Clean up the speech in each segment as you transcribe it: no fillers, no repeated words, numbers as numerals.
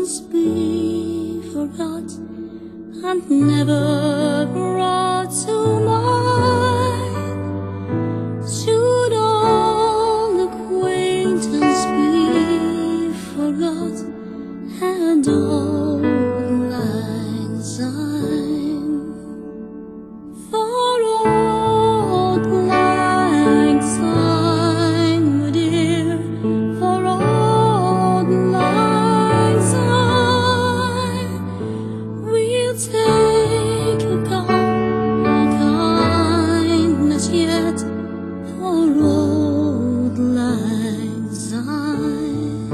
acquaintance be forgot and never brought to mind? Should all acquaintance be forgot and all lang syne? For old lang syne, my dear, for old lang syne, we'll take account all kindness yet for old lang syne.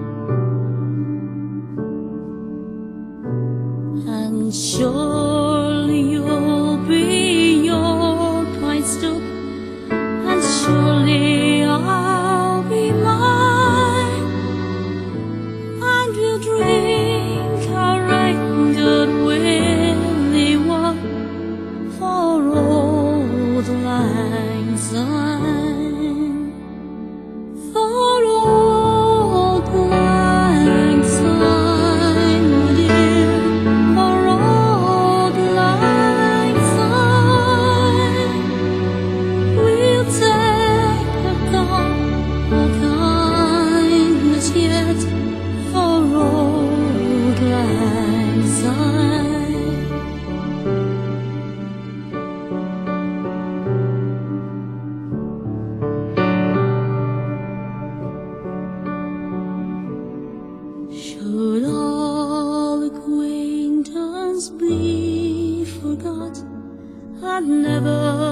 And surely you'll be your kind step, and surely I'll be mine, and we'll drink our right good willy one for old lang syne, for old lang syne, my dear, for old lang syne. We'll take account all kindness yet for old lang syne. Should all acquaintance be forgot and never